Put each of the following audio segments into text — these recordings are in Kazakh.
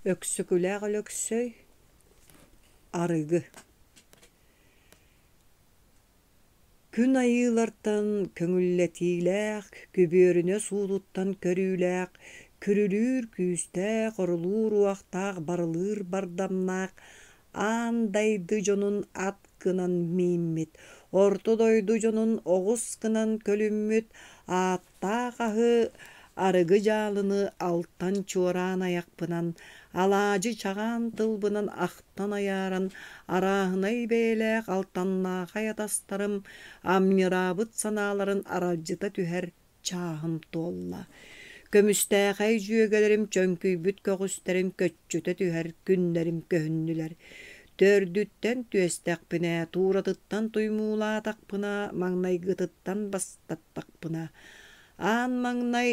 Öksüküläg ölöksöy, arıgı. Күн айылартан көңүллетилээх, күбүөрүнө суутуттан көрүүлээх, күрүлүүр күүстээх, орулуур уахтаах, барылыыр бардамнаах, аандайды дьонун ат кынан мииммит, орто дойду дьонун оҕус кынан көлүммүт, ааттаах аһы арыгы дьаалыны алтан чуораан аякпынан, алаадьы чаҕаан тылбынан ахтан аяаран, арааһынай бээлээх алтаннаахай атастарым, амньыраабыт санааларын аралдьыта түһэр чааһым туолла. Көмүстээхэй дьүөгэлэрим чөҥкүйбүт көҕүстэрим көччүтэ түһэр күннэрим көһүннүлэр. Төрдүттэн түөстэхпинэ, тууратыттан туймуулаатахпына, маҥнайгытыттан бастаттахпына. Аан маҥнай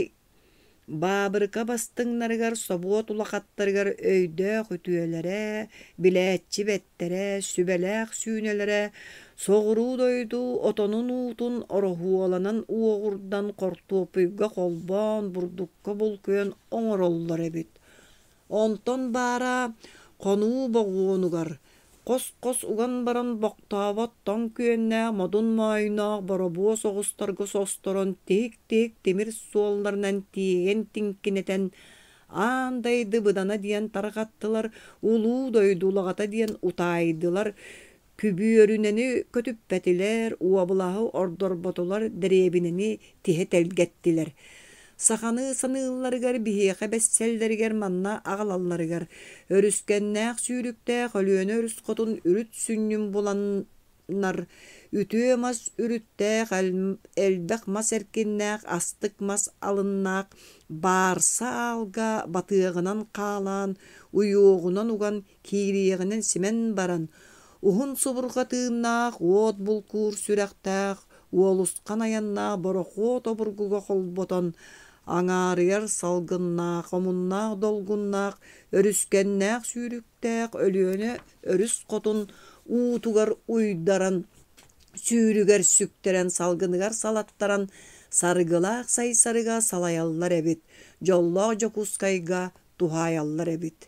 баабырыка бастыҥнарыгар, собуот улахаттарыгар өйдөөх үтүөлэрэ, билээччи бэттерэ, сүбэлээх сүүнэлэрэ, соҕуруу дойду отонун уутун ороһуоланан уоҕурдан хортуопуйга холбоон, бурдукка булкуйан оҥороллор эбит. Онтон баара хонуу боҕуонугар, хос-хос уган баран бохтообот тоҥ күөннээх модун моойноох боробуо соҕустарга состорон тиик-тиик тимир суолларынан тииген тиҥкинэтэн аандайды быдана диэн тарҕаттылар, улуу дойду улаҕата диэн утаайдылар, күбүөрүнэни көтүппэтилэр, уобулаһы ордорботулар, дэриэбинэни тиһэ тэлгэттилэр. Саханы саныылларыгар, биһиэхэ бэссэллэригэр манна аҕалалларыгар, өрүскэннээх сүүрүктээх өлүөнө өрүс-хотун үрүт сүннүм буланнар, үтүө мас үрүттээх элбэх мас эркиннээх астык мас алыннаах, баарса аалга батыагынан хаалаан, уйуоҕунан уган киириэҕинэн симэн баран, уһун субурга тыыннаах, уот булкуур сүрэхтээх, уолускан аяннаах борохуот обургуга холботон, аҥаарыйар салгыннаах, омуннаах долгуннаах, өрүскэннээх сүүрүктээх өлүөнө өрүс-хотун уутугар уйдаран, сүүрүгэр сүктэрэн, салгыныгар салаттаран, сарыгылаах сайсарыга салайаллар эбит, дьоллоох дьокуускайга туһаайаллар эбит.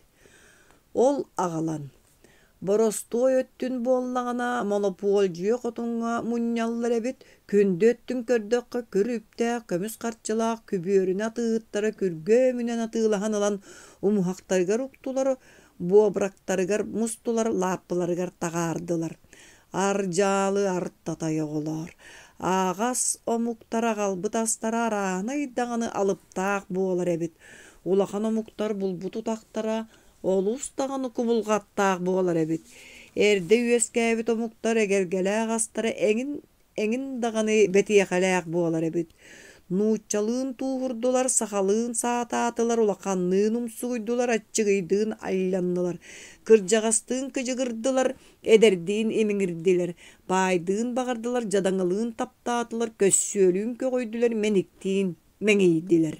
Ол аҕалан боростуой өттүн буоллаҕына монополдьүө хотуҥҥа мунньаллар эбит, күндү өттүн көрдөккө күрүптээх, көмүс харчылаах, күбүөрүнэ атыыттара күргөөмүнэн атыылаһан ылан умуһахтарыгар уктулар, буобырактарыгар мустулар, лааппыларыгар таҕаардылар. Ардьаалы арттатай оҕолоор, ааҕас омуктар аҕалбыт астара арааны айдаҕаны алыптаах буолар эбит, улахан омуктар булбут утахтара олус таҕаны кубулҕаттаах буолар эбит. Эрдэ үөскээбит омуктар эгергэлээх астара эҥин даҕаны бэтиэхэлээх буолар эбит. Нууччалыын туухурдулар, сахалыын саатаатылар, улаханныын умсугуйдулар, аччыгыйдыын алланнылар, кырдьаҕастыын кыдьыгырдылар, эдэрдиин имиҥирдилэр, баайдыын баҕардылар, дьадаҥылыын таптаатылар, көссүөлүүн көҕөйдүлэр, мэниктиин мэҥийдилэр.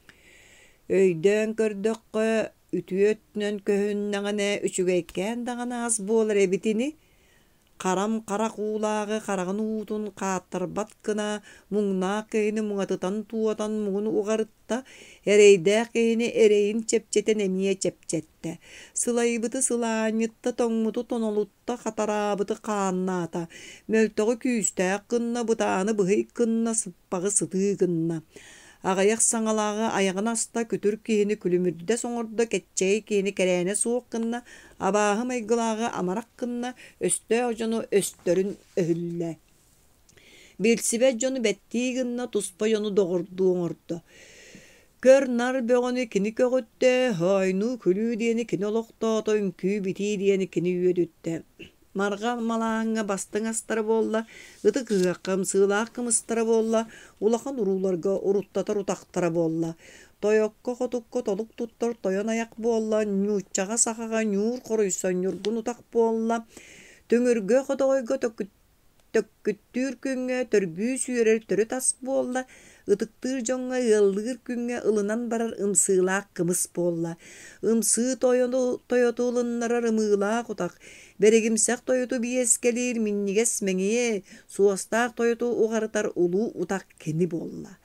Өйдөөн көрдөккө үтүө өттүнэн көһүннэҕинэ үчүгэйкээн даҕаны ас буолар эбитини, харам хара куулааҕы хараҕын уутун хааттарбат гына муҥнаах киһини муҥатытан туотан муҥун уҕарытта, эрэйдээх киһини эрэйин чэпчэтэн эмиэ чэпчэтtä, сылайбыты сылааññытта, тоҥмуту тонолутта, хатараабыты хааннаата, мөлтөҕү күүстээх гынна, бытааны быһый гынна, сыппаҕы сытыы гынна. Аҕайах саҥалааҕы айаҕын аста күтүр киһини күлүмүрдэ соҥордо кэччэйи киһини кэрээне суох гынна, абааһы майгылааҕы амарах гынна, өстөөх дьону өстөрүн өһүллэ. Билсибэ дьону бэттии гынна, туспа дьону доҕордуу оҥордо. Көр нар бөҕөнү кини көҕүттэ, хойнуу күлүү диэни кини олохтоото, үҥкүү битии диэни кини үөдүттэ. Марга малааҥҥа бастыҥ астара буолла, ыты кыһыахха ымсыылаах кымыстара буолла, улахан урууларга уруттатар утахтара буолла. Тойокко хотукко толук туттар тойон аяк буолла, ньууччаҕа сахаҕа ньуур хоруйсон ньургун утах буолла. Түҥүргө хотоҕойго төккүттүүр күҥҥэ төргүү сүүрэр төрү тас буолла, ытыктыыр дьоҥҥа ыаллыыр күҥҥэ ылынан барар ымсыылаах кымыс буолла. Ымсыы тойоту ылыннарар ымыылаах утах, берегимсэх тойоту биэскэлиир миннигэс мэҥиэ, суостаах тойоту уҕарытар улуу утах кини буолла.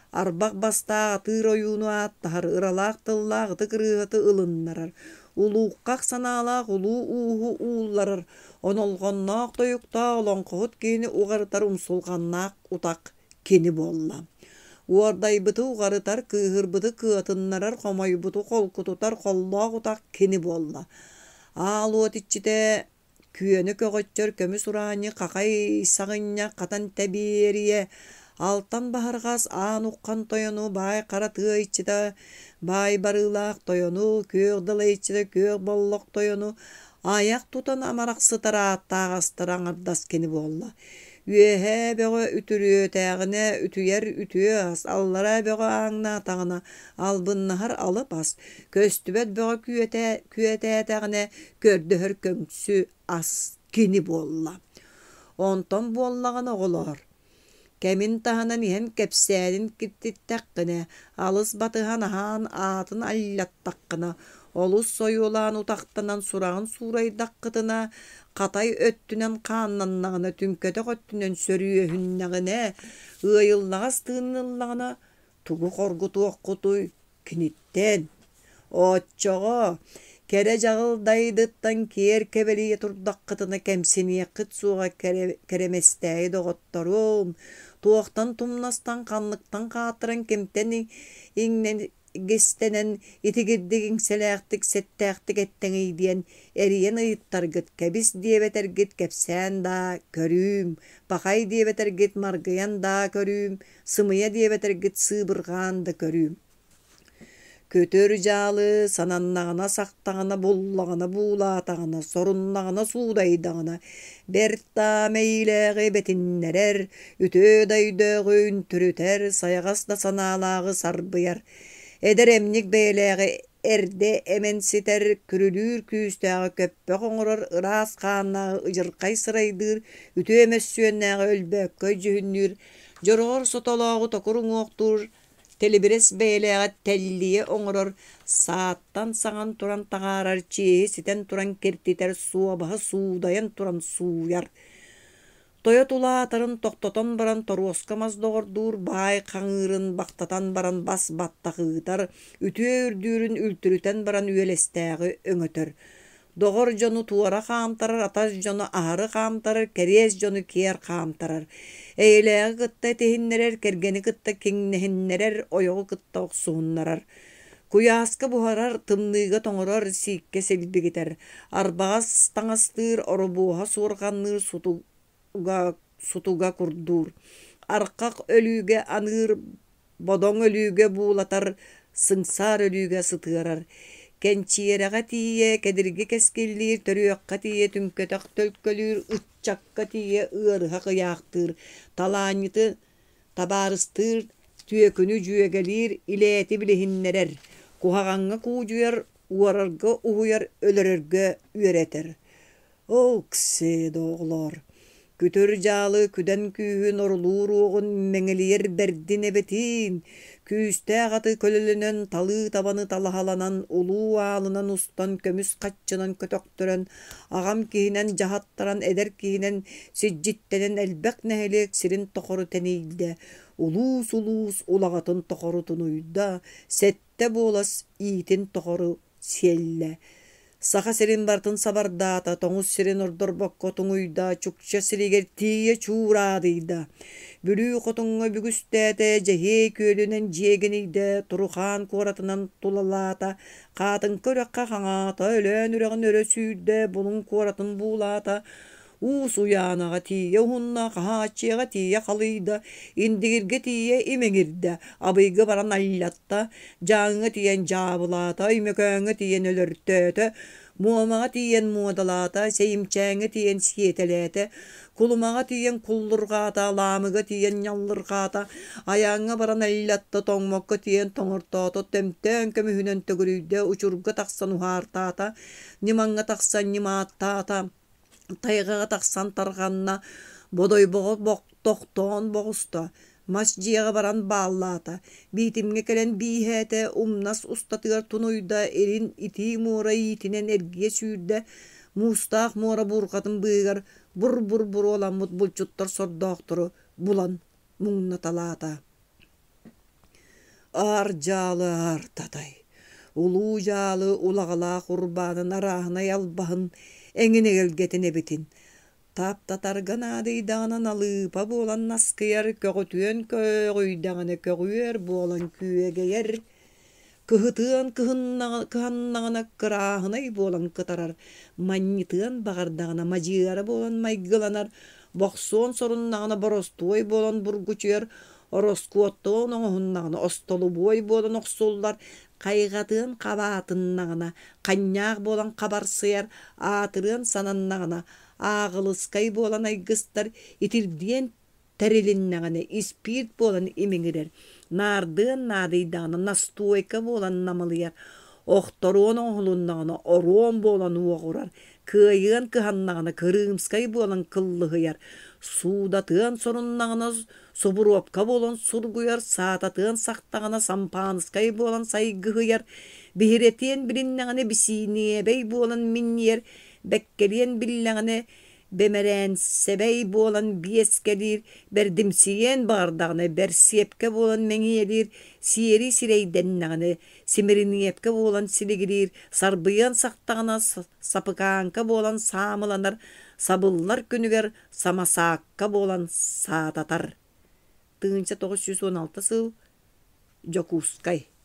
Арбақ бастаға тыр ойуну аттахар, ыралақ тыллағыты кырыгыты ылыннарар. Улуққақ саналақ улуу ууху уулларар. Онолғоннақ тойуқта олонқығыт кені уғарытар умсулғаннақ утақ кені болла. Уардайбыты уғарытар кыһырбыты кыатыннарар, қомайбыты қолкутутар қоллақ утақ кені болла. Ал уотичите күйені көгөтчөр көмүс ураны қақай сағыння қатан тәберие. Алтан бахарғас аан уққан тойону бай қаратыға иччіда, бай барылақ тойону, көг дылы иччіда көг боллық тойону, аяқ тутан амарақсытар аттағастар аңырдас кені болла. Үйеhe бөгі үтірі тәғіне үтүйер үтүйе ас, аллара бөгі аңна тағына албыннахар алып ас, көстүбет бөгі күйеті тәғіне көрдіхір көңсі ас кені болла. Онтон боллағын оғылар. Кәмін тағынан иен кәпсәдін кіттіттәққіне, алыс батыған ахан атын аллаттаққына, олыс сойулан утақтынан сұрағын сурайдаққытына, қатай өттінен қаннаннағына, түнкеті қөттінен сөрүйehүннәғіне, ұйыллағас тыыныллағына, туғы қорғыту оққытуй кіниттен. Отчоға, кәрі жағылдайдыттан кер кәбелие тұрдаққытына кәмсіне қыт суға кәреместәйі доғыттарым. Туақтан тумнастан қанлықтан қатыран кемтен иңнен гестенен итигирдигин селәқтік сеттәқтік әттәңейден әриен ыйыттаргыт кәбіс диебетергіт кәпсән да көрім, бақай диебетергіт маргыян да көрім, сымыя диебетергіт сыбырған да көрім. Көтөр жалы сананнағына сақтағына боллағына булатағына соруннағына судайдағына берта мейләғі бетіннерер үтө дайдөғі үнтүрүтер саяғас да саналағы сарбыяр эдер эмник бейләғі эрде эменситер күрүлүр күүстәғі көппө қоңырыр ырас қаннағы ыжырқай сырайдыр үтө эмессүеннәғі өлбөккөй жүхүннүр жорғор сотолоғы токуруң оқтур телебирес бейләғі тәллие оңырыр, сааттан саған туран тағарар, чейі ситен туран кертитер суабағы судайын туран суяр. Тоя тулатарын тоқтотан баран торуоскамаз доғырдур, бай қаңырын бақтатан баран бас баттақығытар, үтіе үрдүрін үлтірітен баран үйелестәғі өңөтөр. Доғыр жону туара қамтарар, атас жону ағары қамтарар, кәрез жону кер қамтарар. Эйләғі кытта техиннерер, кергені кытта кеңнехиннерер, ойығы кытта оқсуыннарар. Куяска бұхарар, тымныға тоңырар, сикке селбігітер. Арбағас таңастыр, орубуға суырғанныр, сутуға күрдур. Арқақ өліге аныр, бодоң өліге бұлатар, сыңсар өліге сытырар. Кенчиераға тие, кәдірге кәскелдер, төріөққа тие, түмкөтақ төлкөлір, ұтчаққа тие, ұрыға қияқтыр, таланиты табарыстыр, түйекіні жүйегелер, илеті білігіннерер, кухағанға кужуяр, уарарға уғуяр, өлірерге үйеретер. О, кісі доғылар! Күтір жалы күден күйін орылуыр оғын мәңелер бердін әбетін, күйісті ағаты көлілінен талы табаны талахаланан, улу алынан ұстан көміс қатчынан көтөктөрен, ағам кейінен жахаттаран әдер кейінен сиджиттенен әлбәк нәхелек сирин тоқоры тәнейді, улус-улус улағатын тоқоры тұнуйда, сәтті болас ийтін тоқоры селлі. Саха сирин бартын сабардата, тоңус сирин ордор бокко туңуйда, чукча сиригер тие чуурадыйда. Бүлүү котуңга бүгүстәте, жахей көлүнен жегенейде, турухан коратынан тулалата, катын көрөкка хаңата, өлөн үрегін өрөсүйде, бұлың коратын булата, уус уянаға тие, хунна қағачыға тие қалыйда, индигирге тие имеңирде, абыйғы баран аллатта, жаңы тиен жабылата, имекөңі тиен өлөртөті, муамаға тиен муадалата, сейімчәңі тиен сиетелеті, кулумаға тиен куллырғата, ламыға тиен яллырғата, аяңа баран аллатта, тоңмокка тиен тоңыртата, төмтөн көмүхүнен төгірүйде, учурға тақсан ухартата, нимаңға тақсан ниматтата, тайғаға тақсан тарғанна, бодой боғы тоқтон боғыста, мас жияға баран баллата, бейтімге кәлен бейхәті, умнас ұстатығар тұнуйда, ерін ити мура етінен әрге сүйірді, мустақ мура бұрқатын бұйғар, бұр-бұр-бұр оламыд бұлчуттар сордақтыры, бұлан мұңна талата. Ar jalı artaday. Ulu jalı ulağala kurbanın arahına yalbahın engine gelgetine bitin. Tap tatar ganadıydanan alıpa bolan naskıyar kögütüyen kögüydağına kögüyer bolan küyege yer. Kıhıtığın kıhannağına kırahınay bolan kıtarar. Manyitığın bağırdağına maciyara bolan maygılanar. Boxson sorunnağına borostoy bolan burguçuyer. Oroskuottoğun oğunnağına ostolu boy bolan oksollar. Kaygatığın kabatınnağına kanyak bolan kabarsıyar. Atırığın sanannağına ağılıskay bolan aygıstar. İtildiyen terilinнәгәне испирт болан имеңирер. Нардын надыйданы настойка болан намылыяр. Охторон оңлуннағына орон болан уғырар. Кыйын кыханнағына кырымскай болан кыллыгыяр. Судатын соруннағына собуропка болан сургуяр. Сататын сақтағына сампанскай болан сайгыгыяр. Бихиретен билиннәгәне бисинебей болан миннер. Беккелен билләгәне Bemeren sebey bolan bieskelir, berdimsiyen bardağını, bersiyepke bolan menyelir, siyeri sireydennağını, simiriniyepke bolan siligilir, sarbıyan saktağına sapıkanka bolan samılanar, sabıllar günüger samasakka bolan satatar. 1916 yıl Jokuskay.